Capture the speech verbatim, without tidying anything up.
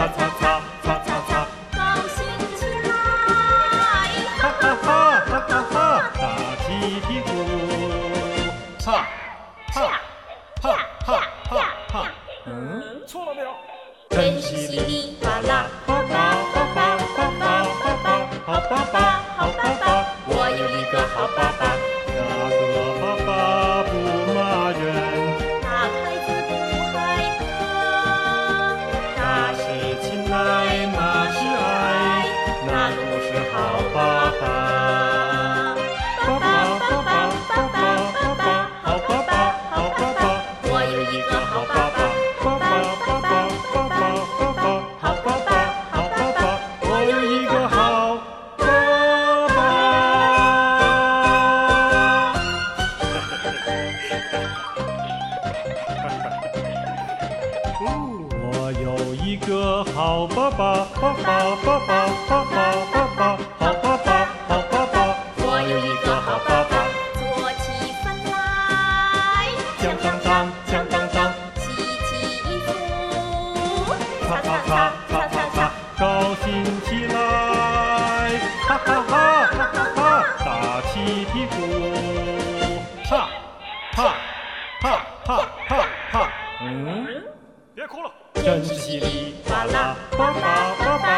擦擦擦擦擦擦， 高兴起来， 哈哈哈哈哈哈，打起屁股，啪啪啪啪啪啪，嗯， 错了没有？ 真是稀里哗啦， 爸爸爸爸爸爸爸爸，好爸爸好爸爸， 我有一个好爸爸， 哪个爸爸不骂人？ 那孩子不害怕， 那是亲爱，那是爱，那不是好爸爸。爸爸爸爸爸爸爸爸，好爸爸好爸爸， 我有一个好爸爸， 爸爸爸爸爸爸爸爸，好爸爸好爸爸，我有一个好爸爸。我有一个好爸爸，爸爸爸爸爸爸爸爸，好爸爸好爸爸， 我有一个好爸爸，做起饭来， 锵当当锵当当， 洗洗衣服， 擦擦擦擦擦擦，高兴起来，哈哈哈哈哈哈，打起屁股，啪啪啪啪啪啪，嗯， 别哭了。 真是稀里哗啦，爸爸爸爸